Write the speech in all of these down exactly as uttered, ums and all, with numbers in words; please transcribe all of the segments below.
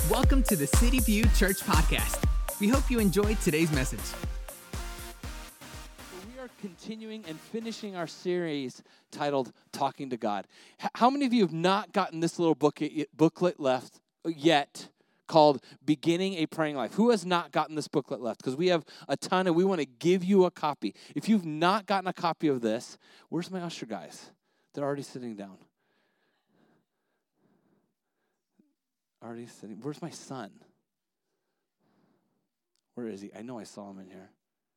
Welcome to the City View Church Podcast. We hope you enjoyed today's message. We are continuing and finishing our series titled Talking to God. H- How many of you have not gotten this little booklet, booklet left yet called Beginning a Praying Life? Who has not gotten this booklet left? Because we have a ton and we want to give you a copy. If you've not gotten a copy of this, where's my usher guys? They're already sitting down. Already sitting. Where's my son? Where is he? I know I saw him in here.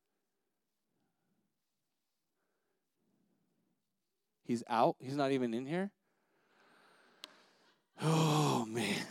He's out? He's not even in here? Oh, man.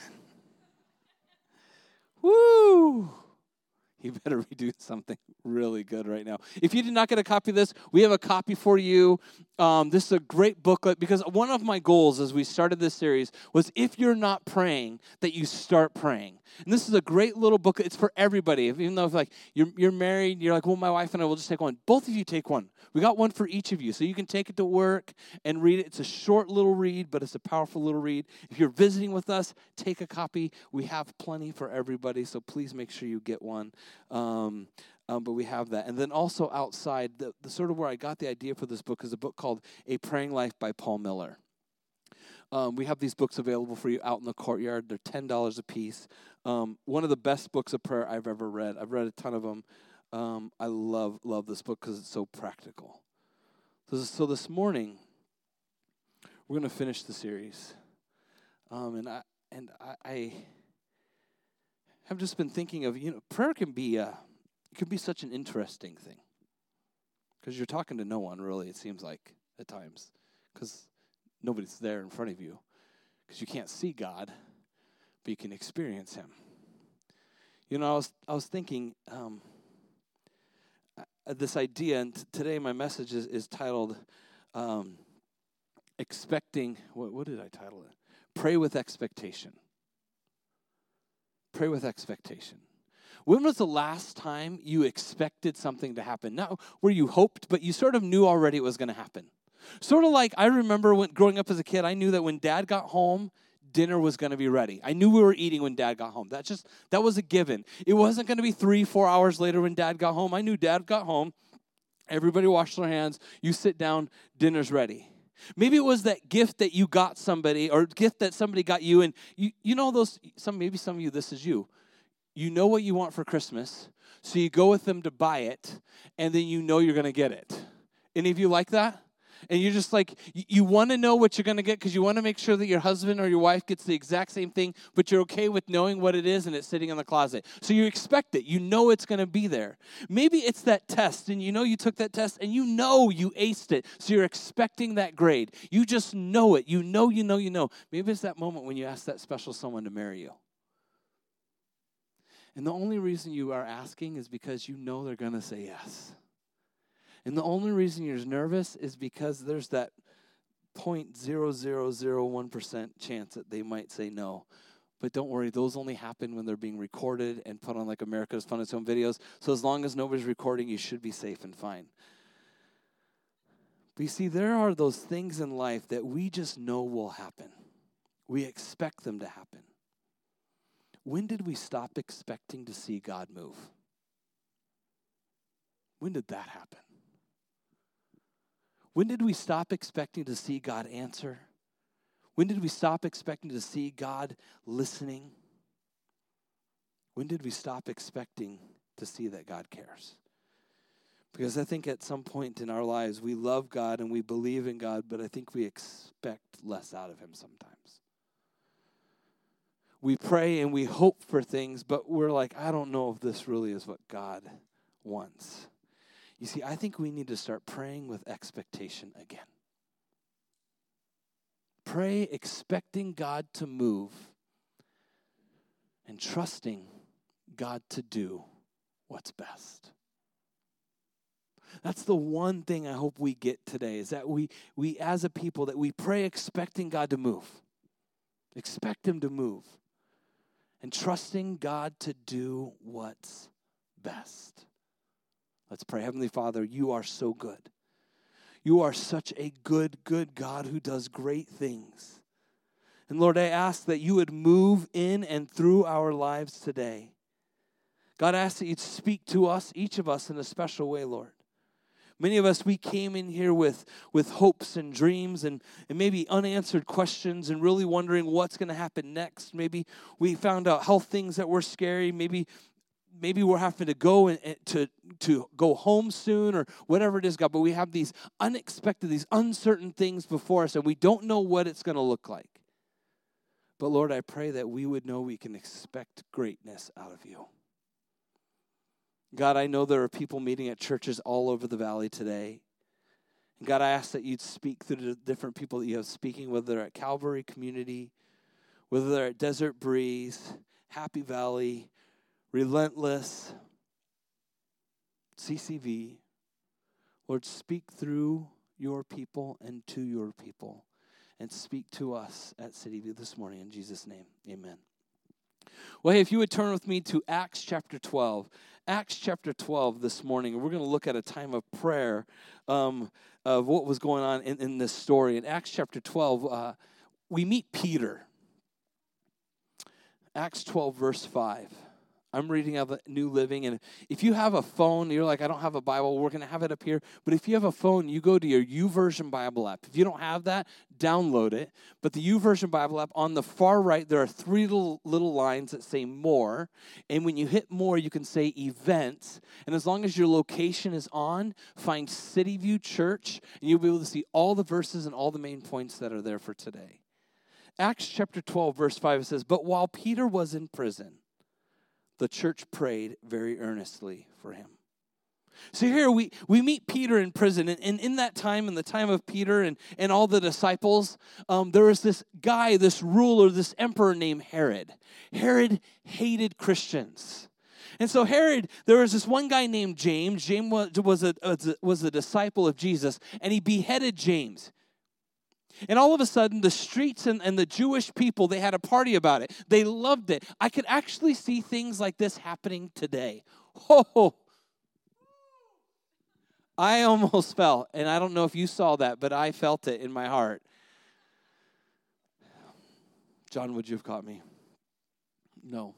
Woo! You better be doing something really good right now. If you did not get a copy of this, we have a copy for you. Um, this is a great booklet because one of my goals as we started this series was if you're not praying, that you start praying. And this is a great little booklet. It's for everybody. Even though if like you're you're married, you're like, well, my wife and I will just take one. Both of you take one. We got one for each of you. So you can take it to work and read it. It's a short little read, but it's a powerful little read. If you're visiting with us, take a copy. We have plenty for everybody, so please make sure you get one. Um, um, but we have that. And then also outside, the, the sort of where I got the idea for this book is a book called A Praying Life by Paul Miller. Um, we have these books available for you out in the courtyard. They're ten dollars a piece. Um, one of the best books of prayer I've ever read. I've read a ton of them. Um, I love, love this book because it's so practical. So, so this morning, we're going to finish the series. Um, and I and I, I have just been thinking of, you know, prayer can be a, it can be such an interesting thing. Because you're talking to no one, really, it seems like, at times. Because nobody's there in front of you. Because you can't see God, but you can experience Him. You know, I was I was thinking, um, uh, this idea, and t- today my message is, is titled, um, Expecting, what, what did I title it? Pray with Expectation. Pray with expectation. When was the last time you expected something to happen? Not where you hoped, but you sort of knew already it was going to happen. Sort of like I remember when growing up as a kid, I knew that when Dad got home, dinner was going to be ready. I knew we were eating when Dad got home. That just that was a given. It wasn't going to be three, four hours later when Dad got home. I knew Dad got home. Everybody washed their hands. You sit down. Dinner's ready. Maybe it was that gift that you got somebody or gift that somebody got you. And you, you know those, some maybe some of you, this is you. You know what you want for Christmas, so you go with them to buy it, and then you know you're going to get it. Any of you like that? And you're just like, you, you want to know what you're going to get because you want to make sure that your husband or your wife gets the exact same thing, but you're okay with knowing what it is and it's sitting in the closet. So you expect it. You know it's going to be there. Maybe it's that test, and you know you took that test, and you know you aced it, so you're expecting that grade. You just know it. You know, you know, you know. Maybe it's that moment when you ask that special someone to marry you. And the only reason you are asking is because you know they're going to say yes. And the only reason you're nervous is because there's that zero point zero zero zero one percent chance that they might say no. But don't worry, those only happen when they're being recorded and put on like America's Funniest Home Videos. So as long as nobody's recording, you should be safe and fine. But you see, there are those things in life that we just know will happen. We expect them to happen. When did we stop expecting to see God move? When did that happen? When did we stop expecting to see God answer? When did we stop expecting to see God listening? When did we stop expecting to see that God cares? Because I think at some point in our lives, we love God and we believe in God, but I think we expect less out of Him sometimes. We pray and we hope for things, but we're like, I don't know if this really is what God wants. You see, I think we need to start praying with expectation again. Pray expecting God to move and trusting God to do what's best. That's the one thing I hope we get today, is that we, we as a people, that we pray expecting God to move. Expect Him to move. And trusting God to do what's best. Let's pray. Heavenly Father, you are so good. You are such a good, good God who does great things. And Lord, I ask that you would move in and through our lives today. God, I ask that you'd speak to us, each of us, in a special way, Lord. Many of us, we came in here with, with hopes and dreams and, and maybe unanswered questions and really wondering what's going to happen next. Maybe we found out health things that were scary. Maybe maybe we're having to go and, and to, to go home soon or whatever it is, God. But we have these unexpected, these uncertain things before us, and we don't know what it's going to look like. But Lord, I pray that we would know we can expect greatness out of you. God, I know there are people meeting at churches all over the valley today. And God, I ask that you'd speak through the different people that you have speaking, whether they're at Calvary Community, whether they're at Desert Breeze, Happy Valley, Relentless, C C V. Lord, speak through your people and to your people, and speak to us at City View this morning. In Jesus' name, amen. Well, hey, if you would turn with me to Acts chapter twelve. Acts chapter twelve this morning, we're going to look at a time of prayer um, of what was going on in, in this story. In Acts chapter twelve, uh, we meet Peter. Acts twelve, verse five. I'm reading out the New Living, and if you have a phone, you're like, I don't have a Bible, we're going to have it up here. But if you have a phone, you go to your YouVersion Bible app. If you don't have that, download it. But the YouVersion Bible app, on the far right, there are three little, little lines that say more. And when you hit more, you can say events. And as long as your location is on, find City View Church, and you'll be able to see all the verses and all the main points that are there for today. Acts chapter twelve, verse five, it says, but while Peter was in prison, the church prayed very earnestly for him. So here we, we meet Peter in prison, and, and in that time, in the time of Peter and, and all the disciples, um, there was this guy, this ruler, this emperor named Herod. Herod hated Christians. And so Herod, there was this one guy named James. James was, was, a, was a disciple of Jesus, and he beheaded James. And all of a sudden, the streets and, and the Jewish people, they had a party about it. They loved it. I could actually see things like this happening today. Oh, I almost fell. And I don't know if you saw that, but I felt it in my heart. John, would you have caught me? No.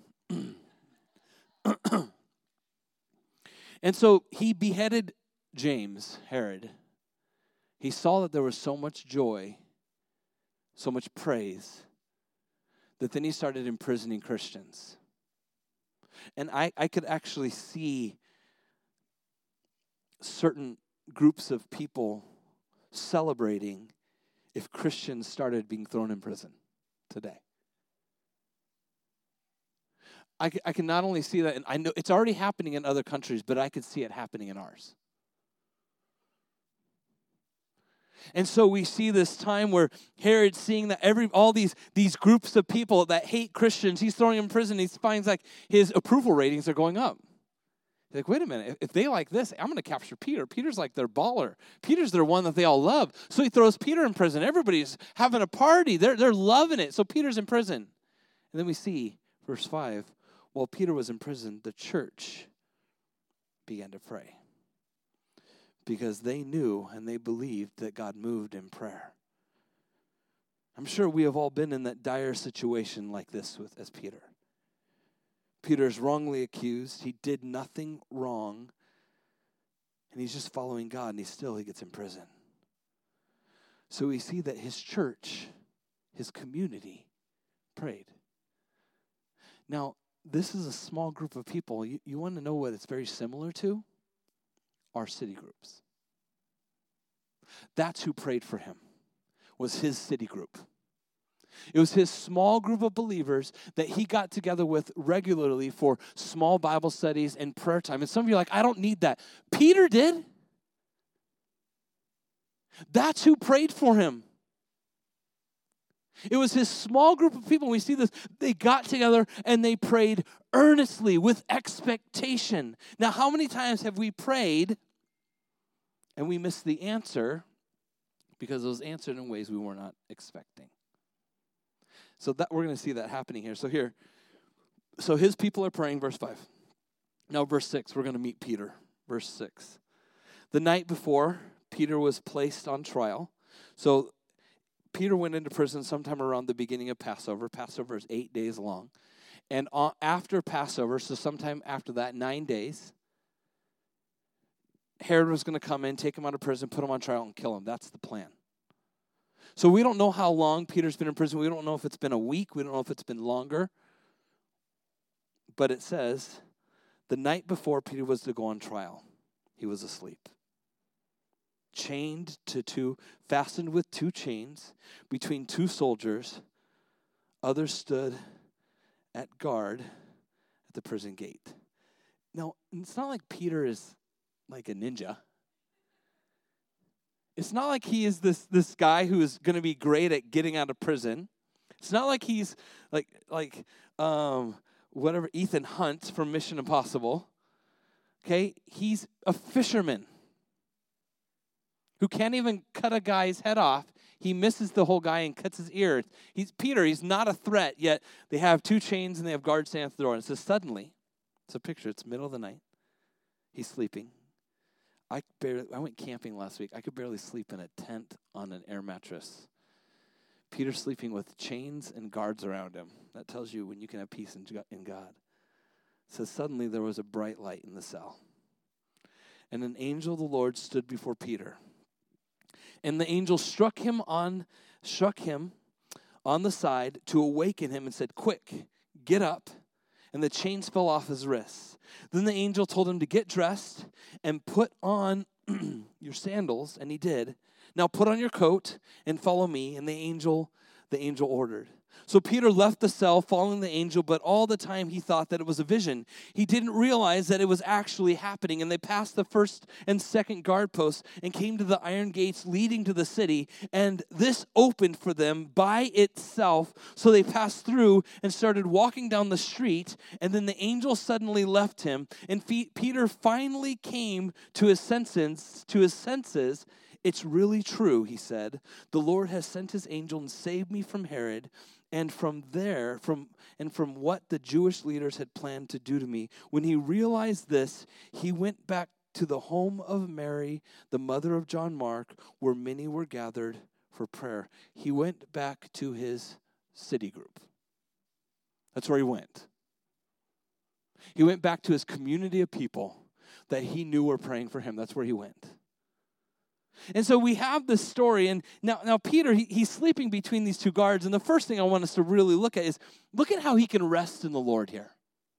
And so he beheaded James, Herod. He saw that there was so much joy, so much praise, that then he started imprisoning Christians. And I, I could actually see certain groups of people celebrating if Christians started being thrown in prison today. I, I can not only see that, and I know it's already happening in other countries, but I could see it happening in ours. And so we see this time where Herod's seeing that every all these, these groups of people that hate Christians, he's throwing them in prison. He finds like his approval ratings are going up. He's like, wait a minute, if they like this, I'm going to capture Peter. Peter's like their baller. Peter's their one that they all love. So he throws Peter in prison. Everybody's having a party. They're, they're loving it. So Peter's in prison. And then we see, verse five, while Peter was in prison, the church began to pray. Because they knew and they believed that God moved in prayer. I'm sure we have all been in that dire situation like this with as Peter. Peter is wrongly accused. He did nothing wrong. And he's just following God, and he still he gets in prison. So we see that his church, his community, prayed. Now, this is a small group of people. You, you want to know what it's very similar to? Our city groups. That's who prayed for him, was his city group. It was his small group of believers that he got together with regularly for small Bible studies and prayer time. And some of you are like, I don't need that. Peter did. That's who prayed for him. It was his small group of people. We see this. They got together and they prayed earnestly with expectation. Now, how many times have we prayed and we missed the answer because it was answered in ways we were not expecting? So that we're going to see that happening here. So here, so his people are praying, verse five. Now, verse six, we're going to meet Peter. Verse six. The night before, Peter was placed on trial. So Peter went into prison sometime around the beginning of Passover. Passover is eight days long. And after Passover, so sometime after that, nine days, Herod was going to come in, take him out of prison, put him on trial, and kill him. That's the plan. So we don't know how long Peter's been in prison. We don't know if it's been a week. We don't know if it's been longer. But it says the night before Peter was to go on trial, he was asleep. Chained to two, fastened with two chains between two soldiers. Others stood at guard at the prison gate. Now, it's not like Peter is like a ninja. It's not like he is this, this guy who is going to be great at getting out of prison. It's not like he's like like um, whatever Ethan Hunt from Mission Impossible. Okay, he's a fisherman who can't even cut a guy's head off. He misses the whole guy and cuts his ear. He's Peter. He's not a threat, yet they have two chains and they have guards standing at the door. And it says, suddenly, it's a picture. It's middle of the night. He's sleeping. I barely. I went camping last week. I could barely sleep in a tent on an air mattress. Peter's sleeping with chains and guards around him. That tells you when you can have peace in God. It says, suddenly there was a bright light in the cell. And an angel of the Lord stood before Peter. And the angel struck him on, struck him on the side to awaken him and said, quick, get up. And the chains fell off his wrists. Then the angel told him to get dressed and put on your sandals, and he did. Now put on your coat and follow me. And the angel, the angel ordered. So Peter left the cell following the angel, but all the time he thought that it was a vision. He didn't realize that it was actually happening. And they passed the first and second guard posts and came to the iron gates leading to the city. And this opened for them by itself. So they passed through and started walking down the street. And then the angel suddenly left him. And Peter finally came to his senses, to his senses. It's really true, he said. The Lord has sent his angel and saved me from Herod. And from there, from and from what the Jewish leaders had planned to do to me. When he realized this, he went back to the home of Mary, the mother of John Mark, where many were gathered for prayer. He went back to his city group. That's where he went. He went back to his community of people that he knew were praying for him. That's where he went. And so we have this story, and now, now Peter, he, he's sleeping between these two guards, and the first thing I want us to really look at is, look at how he can rest in the Lord here.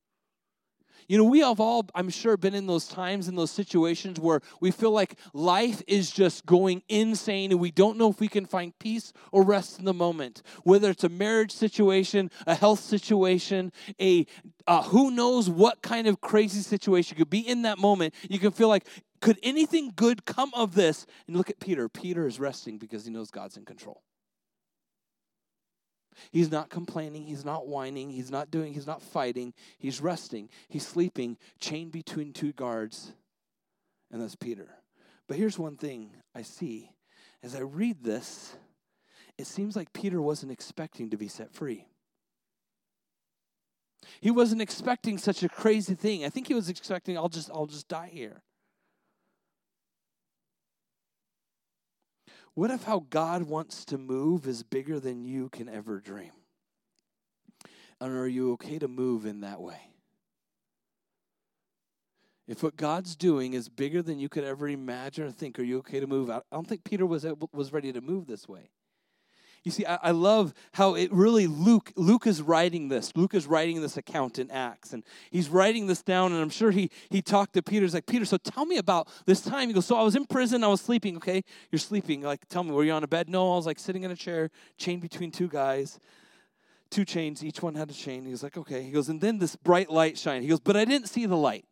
You know, we have all, I'm sure, been in those times, in those situations where we feel like life is just going insane, and we don't know if we can find peace or rest in the moment. Whether it's a marriage situation, a health situation, a uh, who knows what kind of crazy situation. You could be in that moment. You can feel like, could anything good come of this? And look at Peter. Peter is resting because he knows God's in control. He's not complaining. He's not whining. He's not doing, he's not fighting. He's resting. He's sleeping, chained between two guards. And that's Peter. But here's one thing I see. As I read this, it seems like Peter wasn't expecting to be set free. He wasn't expecting such a crazy thing. I think he was expecting, I'll just, I'll just die here. What if how God wants to move is bigger than you can ever dream? And are you okay to move in that way? If what God's doing is bigger than you could ever imagine or think, are you okay to move? I don't think Peter was able, was ready to move this way. You see, I, I love how it really, Luke, Luke is writing this. Luke is writing this account in Acts. And he's writing this down, and I'm sure he he talked to Peter. He's like, Peter, so tell me about this time. He goes, so I was in prison. I was sleeping. Okay, you're sleeping. Like, tell me, were you on a bed? No, I was like sitting in a chair, chained between two guys. Two chains. Each one had a chain. He was like, okay. He goes, and then this bright light shined. He goes, but I didn't see the light.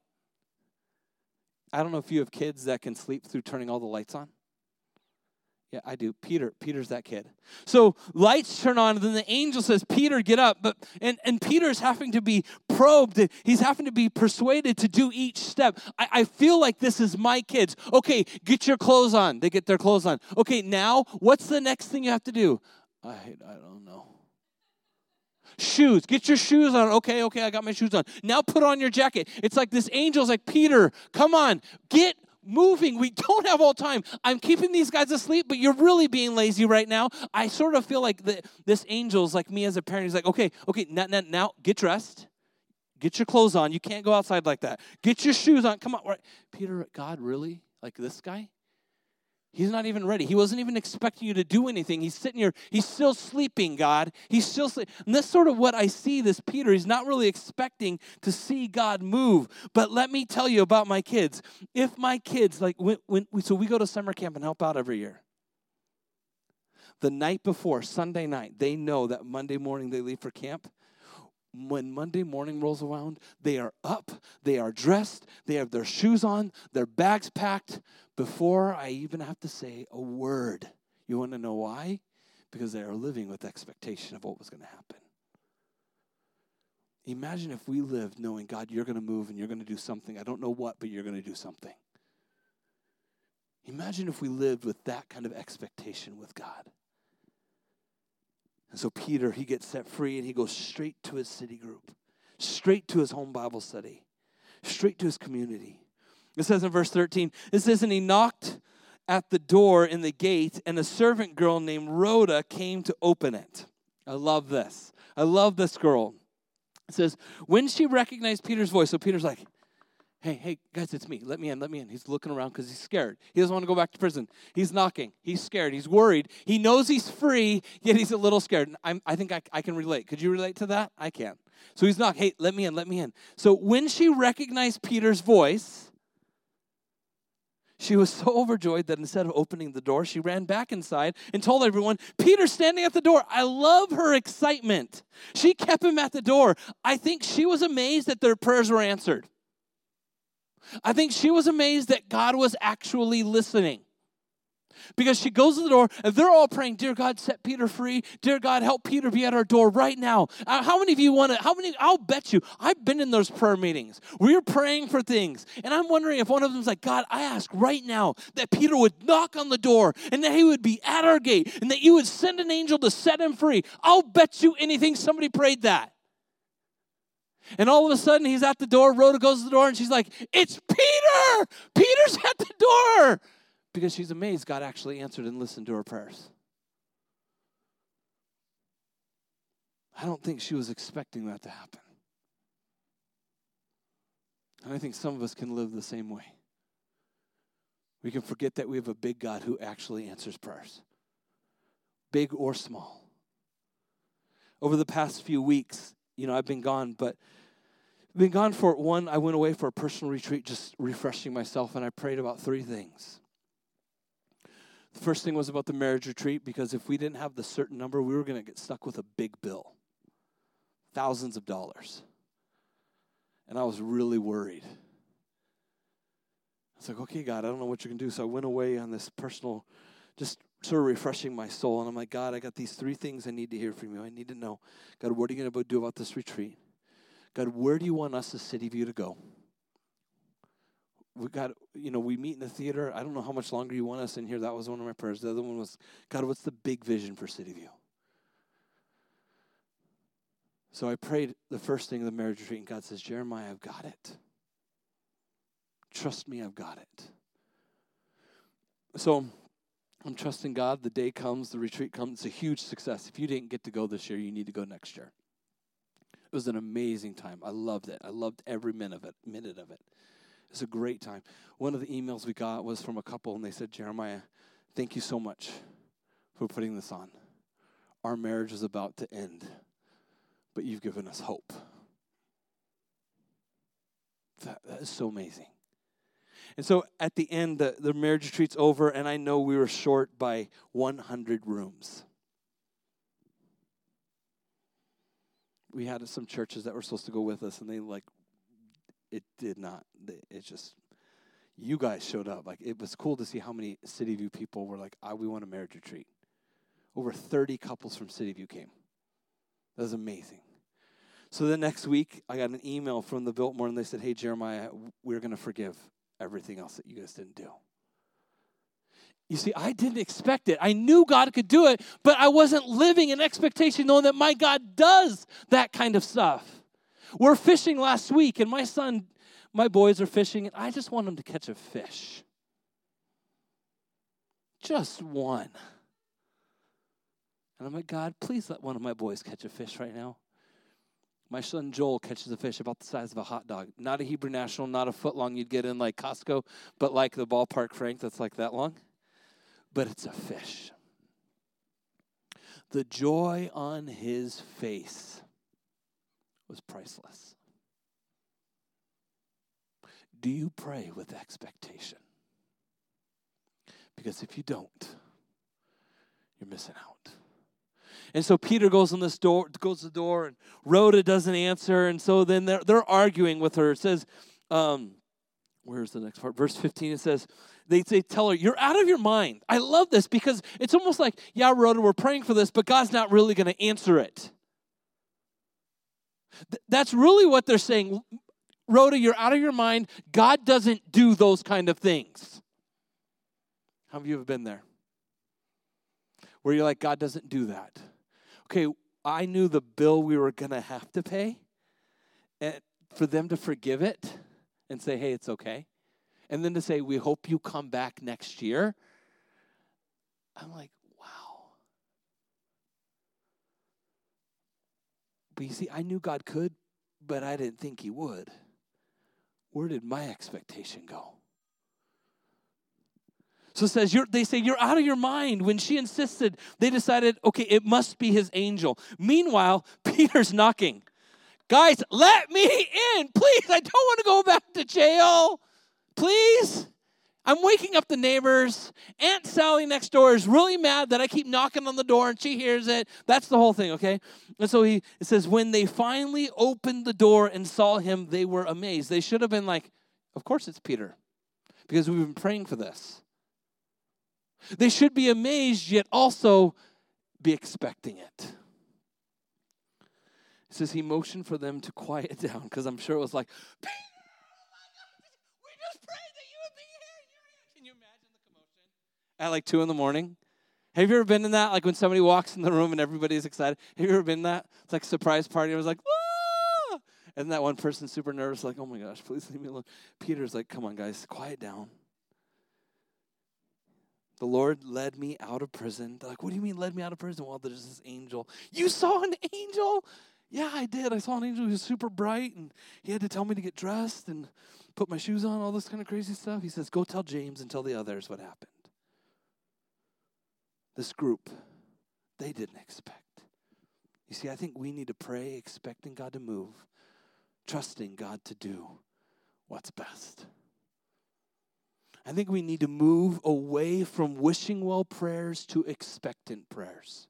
I don't know if you have kids that can sleep through turning all the lights on. Yeah, I do. Peter, Peter's that kid. So lights turn on, and then the angel says, Peter, get up. But and, and Peter's having to be probed. He's having to be persuaded to do each step. I, I feel like this is my kids. Okay, get your clothes on. They get their clothes on. Okay, now, what's the next thing you have to do? I, I don't know. Shoes. Get your shoes on. Okay, okay, I got my shoes on. Now put on your jacket. It's like this angel's like, Peter, come on, get moving. We don't have all time. I'm keeping these guys asleep, but you're really being lazy right now. I sort of feel like the, this angel's like me as a parent. He's like, okay, okay, now, now, now get dressed. Get your clothes on. You can't go outside like that. Get your shoes on. Come on. Right. Peter, God, really? Like this guy? He's not even ready. He wasn't even expecting you to do anything. He's sitting here. He's still sleeping, God. He's still sleeping. And that's sort of what I see this Peter. He's not really expecting to see God move. But let me tell you about my kids. If my kids, like, when, when we, so we go to summer camp and help out every year. The night before, Sunday night, they know that Monday morning they leave for camp. When Monday morning rolls around, they are up, they are dressed, they have their shoes on, their bags packed, before I even have to say a word. You want to know why? Because they are living with expectation of what was going to happen. Imagine if we lived knowing, God, you're going to move and you're going to do something. I don't know what, but you're going to do something. Imagine if we lived with that kind of expectation with God. And so Peter, he gets set free and he goes straight to his city group, straight to his home Bible study, straight to his community. It says in verse thirteen, it says, and he knocked at the door in the gate, and a servant girl named Rhoda came to open it. I love this. I love this girl. It says, when she recognized Peter's voice, so Peter's like, hey, hey, guys, it's me. Let me in, let me in. He's looking around because he's scared. He doesn't want to go back to prison. He's knocking. He's scared. He's worried. He knows he's free, yet he's a little scared. I'm, I think I, I can relate. Could you relate to that? I can. So he's knocking. Hey, let me in, let me in. So when she recognized Peter's voice, she was so overjoyed that instead of opening the door, she ran back inside and told everyone, Peter's standing at the door. I love her excitement. She kept him at the door. I think she was amazed that their prayers were answered. I think she was amazed that God was actually listening. Because she goes to the door, and they're all praying, dear God, set Peter free. Dear God, help Peter be at our door right now. Uh, how many of you want to, how many, I'll bet you, I've been in those prayer meetings where you're praying for things. And I'm wondering if one of them's like, God, I ask right now that Peter would knock on the door and that he would be at our gate and that you would send an angel to set him free. I'll bet you anything somebody prayed that. And all of a sudden, he's at the door. Rhoda goes to the door, and she's like, it's Peter! Peter's at the door! Because she's amazed God actually answered and listened to her prayers. I don't think she was expecting that to happen. And I think some of us can live the same way. We can forget that we have a big God who actually answers prayers, big or small. Over the past few weeks, you know, I've been gone, but I've been gone for one, I went away for a personal retreat, just refreshing myself, and I prayed about three things. The first thing was about the marriage retreat, because if we didn't have the certain number, we were going to get stuck with a big bill, thousands of dollars. And I was really worried. I was like, okay, God, I don't know what you're going to do. So I went away on this personal, just sort of refreshing my soul. And I'm like, God, I got these three things I need to hear from you. I need to know, God, what are you going to do about this retreat? God, where do you want us as City View to go? We got, you know, we meet in the theater. I don't know how much longer you want us in here. That was one of my prayers. The other one was, God, what's the big vision for City View? So I prayed the first thing, the marriage retreat, and God says, Jeremiah, I've got it. Trust me, I've got it. So I'm trusting God. The day comes, the retreat comes. It's a huge success. If you didn't get to go this year, you need to go next year. It was an amazing time. I loved it. I loved every minute of it. Minute of it. It's a great time. One of the emails we got was from a couple, and they said, Jeremiah, thank you so much for putting this on. Our marriage is about to end, but you've given us hope. That, that is so amazing. And so at the end, the, the marriage retreat's over, and I know we were short by one hundred rooms. We had some churches that were supposed to go with us, and they like, it did not. It just, you guys showed up. Like, it was cool to see how many City View people were like, ah, we want a marriage retreat. Over thirty couples from City View came. That was amazing. So the next week, I got an email from the Biltmore, and they said, hey, Jeremiah, we're going to forgive everything else that you guys didn't do. You see, I didn't expect it. I knew God could do it, but I wasn't living in expectation knowing that my God does that kind of stuff. We're fishing last week, and my son, my boys are fishing, and I just want them to catch a fish. just one. And I'm like, God, please let one of my boys catch a fish right now. My son Joel catches a fish about the size of a hot dog. Not a Hebrew National, not a foot long you'd get in like Costco, but like the ballpark Frank that's like that long. But it's a fish. The joy on his face was priceless. Do you pray with expectation? Because if you don't, you're missing out. And so Peter goes on this door, goes to the door, and Rhoda doesn't answer, and so then they're they're arguing with her. It says, um, where's the next part? Verse fifteen. It says, they say, tell her, you're out of your mind. I love this because it's almost like, yeah, Rhoda, we're praying for this, but God's not really going to answer it. Th- that's really what they're saying. Rhoda, you're out of your mind. God doesn't do those kind of things. How many of you have been there? Where you're like, God doesn't do that. Okay, I knew the bill we were going to have to pay, and for them to forgive it and say, hey, it's okay. And then to say, we hope you come back next year. I'm like, wow. But you see, I knew God could, but I didn't think he would. Where did my expectation go? So it says, you're, they say, you're out of your mind. When she insisted, they decided, okay, it must be his angel. Meanwhile, Peter's knocking. Guys, let me in. Please, I don't want to go back to jail. Please. I'm waking up the neighbors. Aunt Sally next door is really mad that I keep knocking on the door and she hears it. That's the whole thing, okay? And so he it says, when they finally opened the door and saw him, they were amazed. They should have been like, of course it's Peter, because we've been praying for this. They should be amazed, yet also be expecting it. It says he motioned for them to quiet down, because I'm sure it was like, Peter, we just prayed that you would be here. Can you imagine the commotion? At like two in the morning? Have you ever been in that? Like when somebody walks in the room and everybody's excited. Have you ever been in that? It's like a surprise party. It was like, whoa! And that one person's super nervous, like, oh my gosh, please leave me alone. Peter's like, come on, guys, quiet down. The Lord led me out of prison. They're like, what do you mean led me out of prison? Well, there's this angel. You saw an angel? Yeah, I did. I saw an angel who was super bright, and he had to tell me to get dressed and put my shoes on, all this kind of crazy stuff. He says, go tell James and tell the others what happened. This group, they didn't expect. You see, I think we need to pray expecting God to move, trusting God to do what's best. I think we need to move away from wishing well prayers to expectant prayers.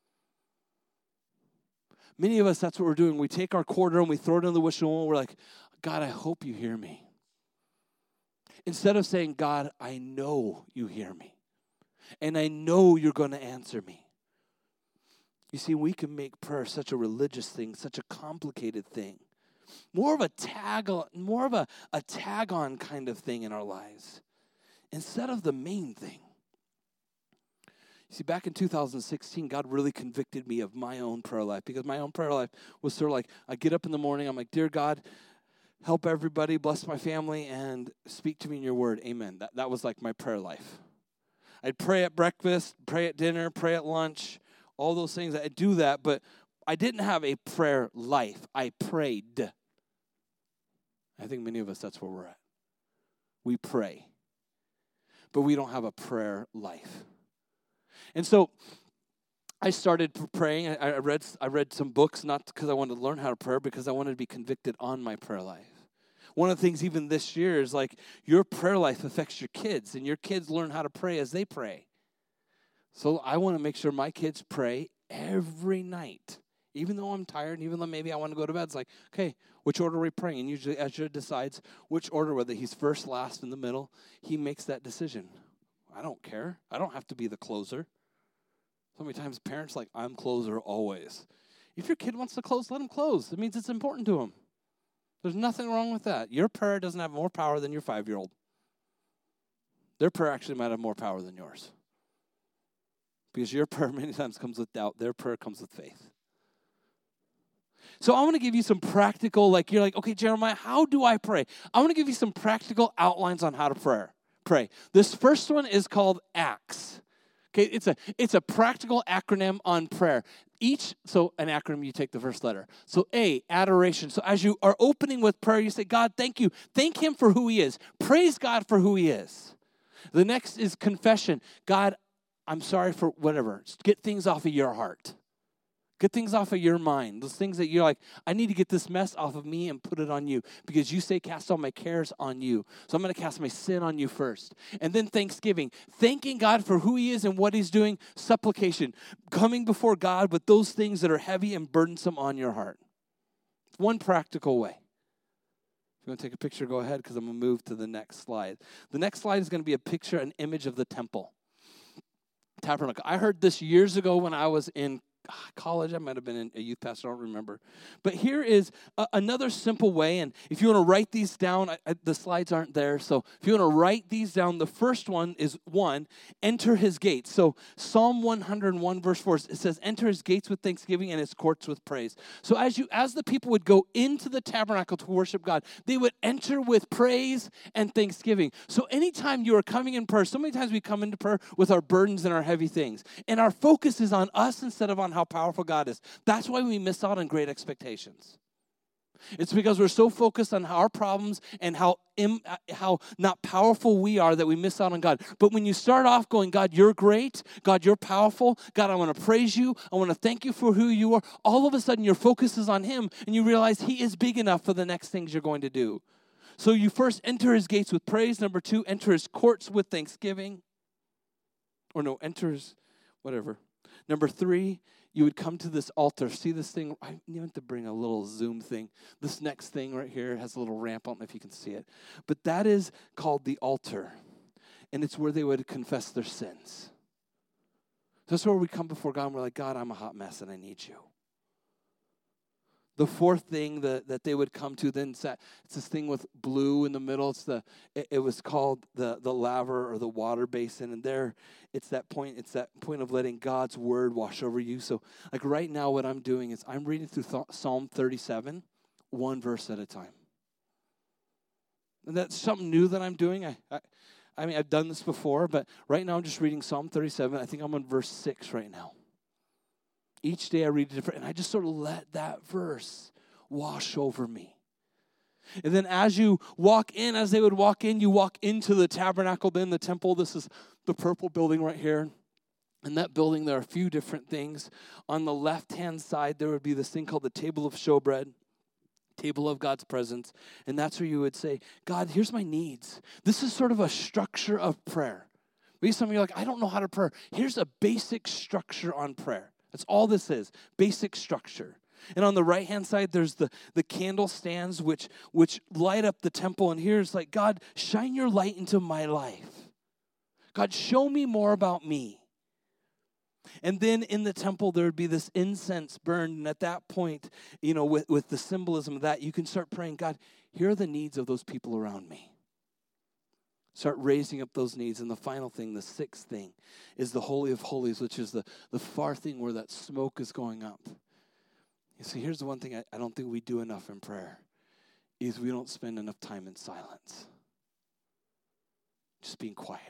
Many of us, that's what we're doing. We take our quarter and we throw it in the wishing well. We're like, God, I hope you hear me. Instead of saying, God, I know you hear me. And I know you're going to answer me. You see, we can make prayer such a religious thing, such a complicated thing. More of a tag on, more of a, a tag on kind of thing in our lives. Instead of the main thing. You see, back in two thousand sixteen, God really convicted me of my own prayer life, because my own prayer life was sort of like, I get up in the morning, I'm like, dear God, help everybody, bless my family, and speak to me in your word. Amen. That, that was like my prayer life. I'd pray at breakfast, pray at dinner, pray at lunch, all those things. I'd do that, but I didn't have a prayer life. I prayed. I think many of us, that's where we're at. We pray, but we don't have a prayer life. And so I started praying. I, I read I read some books, not because I wanted to learn how to pray, because I wanted to be convicted on my prayer life. One of the things even this year is like your prayer life affects your kids, and your kids learn how to pray as they pray. So I want to make sure my kids pray every night. Even though I'm tired, and even though maybe I want to go to bed, it's like, okay, which order are we praying? And usually Ezra decides which order, whether he's first, last, in the middle. He makes that decision. I don't care. I don't have to be the closer. So many times parents like, I'm closer always. If your kid wants to close, let him close. It means it's important to him. There's nothing wrong with that. Your prayer doesn't have more power than your five-year-old. Their prayer actually might have more power than yours. Because your prayer many times comes with doubt. Their prayer comes with faith. So I want to give you some practical, like you're like, okay, Jeremiah, how do I pray? I want to give you some practical outlines on how to pray. Pray. This first one is called Acts. Okay, it's a it's a practical acronym on prayer. Each, so an acronym, you take the first letter. So A, adoration. So as you are opening with prayer, you say, God, thank you. Thank him for who he is. Praise God for who he is. The next is confession. God, I'm sorry for whatever. Get things off of your heart. Get things off of your mind. Those things that you're like, I need to get this mess off of me and put it on you. Because you say, cast all my cares on you. So I'm going to cast my sin on you first. And then thanksgiving. Thanking God for who he is and what he's doing. Supplication. Coming before God with those things that are heavy and burdensome on your heart. One practical way. If you want to take a picture, go ahead, because I'm going to move to the next slide. The next slide is going to be a picture, an image of the temple. Tabernacle. I heard this years ago when I was in college. I might have been a youth pastor, I don't remember. But here is a, another simple way, and if you want to write these down, I, I, the slides aren't there, so if you want to write these down, the first one is one, enter his gates. So Psalm one hundred one verse four, it says, enter his gates with thanksgiving and his courts with praise. So as you, as the people would go into the tabernacle to worship God, they would enter with praise and thanksgiving. So anytime you are coming in prayer, so many times we come into prayer with our burdens and our heavy things, and our focus is on us instead of on how powerful God is. That's why we miss out on great expectations. It's because we're so focused on our problems and how Im, how not powerful we are that we miss out on God. But when you start off going, God, you're great. God, you're powerful. God, I want to praise you. I want to thank you for who you are. All of a sudden, your focus is on him, and you realize he is big enough for the next things you're going to do. So you first enter his gates with praise. Number two, enter his courts with thanksgiving. Or no, enter his, whatever. Number three, you would come to this altar. See this thing? I need to bring a little zoom thing. This next thing right here has a little ramp. I don't know if you can see it. But that is called the altar. And it's where they would confess their sins. That's where we come before God and we're like, God, I'm a hot mess and I need you. The fourth thing that, that they would come to, then it's, that, it's this thing with blue in the middle. It's the it, it was called the the laver or the water basin, and there it's that point. It's that point of letting God's word wash over you. So, like right now, what I'm doing is I'm reading through th- Psalm thirty-seven, one verse at a time. And that's something new that I'm doing. I, I I mean I've done this before, but right now I'm just reading Psalm thirty-seven. I think I'm on verse six right now. Each day I read a different, and I just sort of let that verse wash over me. And then as you walk in, as they would walk in, you walk into the tabernacle, then the temple. This is the purple building right here. In that building, there are a few different things. On the left-hand side, there would be this thing called the table of showbread, table of God's presence. And that's where you would say, God, here's my needs. This is sort of a structure of prayer. Maybe some of you are like, I don't know how to pray. Here's a basic structure on prayer. That's all this is, basic structure. And on the right-hand side, there's the, the candle stands which, which light up the temple. And here's like, God, shine your light into my life. God, show me more about me. And then in the temple, there would be this incense burned. And at that point, you know, with, with the symbolism of that, you can start praying, God, here are the needs of those people around me. Start raising up those needs. And the final thing, the sixth thing, is the Holy of Holies, which is the, the far thing where that smoke is going up. You see, here's the one thing I, I don't think we do enough in prayer, is we don't spend enough time in silence. Just being quiet.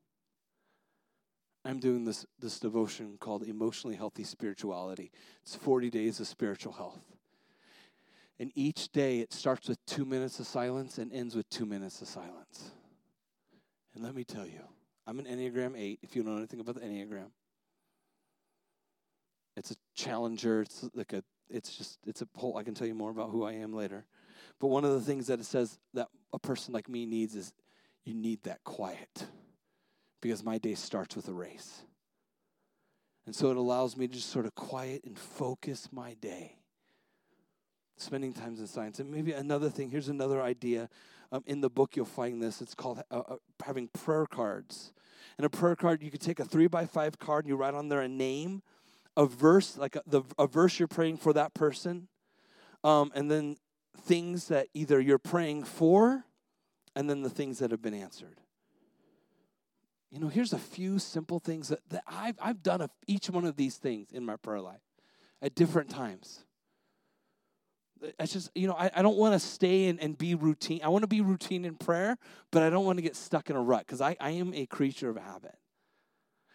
I'm doing this, this devotion called Emotionally Healthy Spirituality. It's forty days of spiritual health. And each day it starts with two minutes of silence and ends with two minutes of silence. And let me tell you, I'm an Enneagram eight, if you know anything about the Enneagram. It's a challenger. It's like a, it's just, it's a whole, I can tell you more about who I am later. But one of the things that it says that a person like me needs is you need that quiet. Because my day starts with a race. And so it allows me to just sort of quiet and focus my day. Spending time in silence. And maybe another thing, here's another idea. Um, in the book, you'll find this. It's called uh, uh, having prayer cards. And a prayer card, you could take a three by five card and you write on there a name, a verse, like a, the, a verse you're praying for that person, um, and then things that either you're praying for, and then the things that have been answered. You know, here's a few simple things that, that I've, I've done a, each one of these things in my prayer life at different times. It's just, you know, I, I don't want to stay and, and be routine. I want to be routine in prayer, but I don't want to get stuck in a rut because I, I am a creature of habit.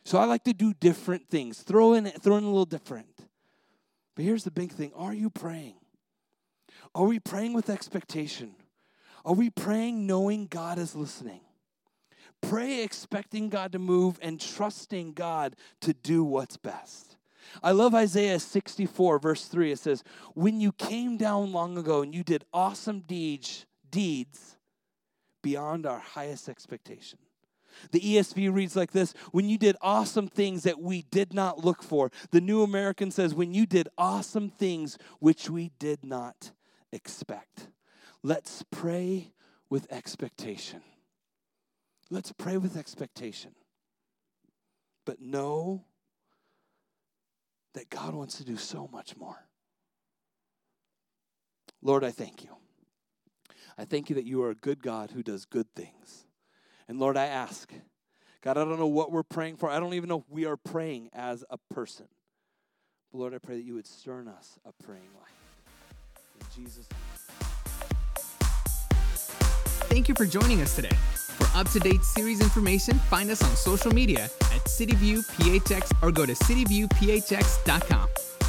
So I like to do different things. Throw in, throw in a little different. But here's the big thing. Are you praying? Are we praying with expectation? Are we praying knowing God is listening? Pray expecting God to move and trusting God to do what's best. I love Isaiah sixty-four, verse three. It says, when you came down long ago and you did awesome deeds, deeds beyond our highest expectation. The E S V reads like this, when you did awesome things that we did not look for. The New American says, when you did awesome things which we did not expect. Let's pray with expectation. Let's pray with expectation. But know that God wants to do so much more. Lord, I thank you. I thank you that you are a good God who does good things. And Lord, I ask, God, I don't know what we're praying for. I don't even know if we are praying as a person. But Lord, I pray that you would stir in us a praying life. In Jesus' name. Thank you for joining us today. For up-to-date series information, find us on social media at CityView P H X or go to city view p h x dot com.